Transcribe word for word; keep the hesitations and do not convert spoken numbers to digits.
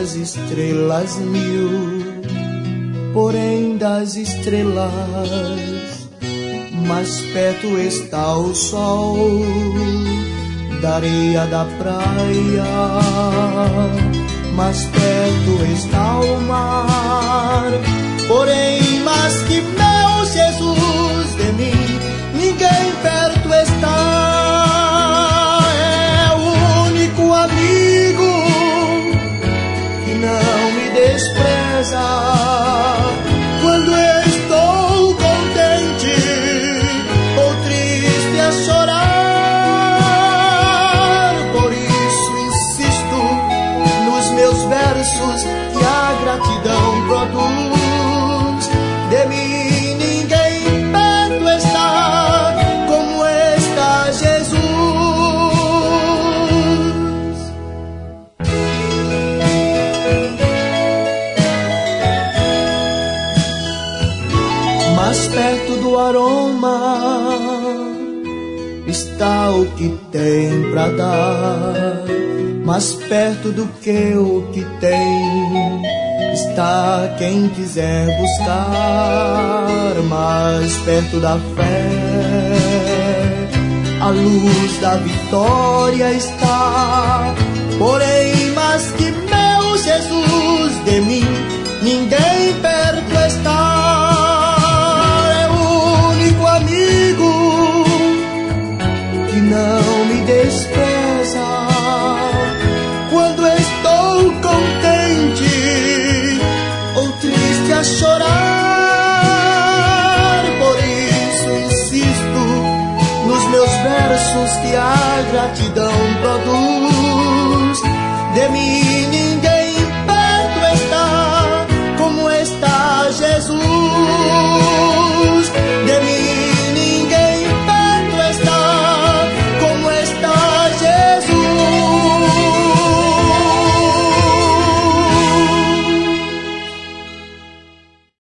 das estrelas mil, porém das estrelas mais perto está o sol da areia da praia, mais perto está o mar, porém mais que meu Jesus de mim, ninguém perto está. É o único amigo que não me despreza quando eu estou contente ou triste a chorar. Por isso insisto nos meus versos que a gratidão produz. De mim ninguém perto está como está Jesus. Mais perto do aroma está o que tem pra dar, mais perto do que o que tem está quem quiser buscar, mais perto da fé a luz da vitória está, porém mais que meu Jesus de mim, ninguém perto está. Não me despreza quando estou contente ou triste a chorar. Por isso insisto nos meus versos que a gratidão produz. De mim ninguém perto está como está Jesus.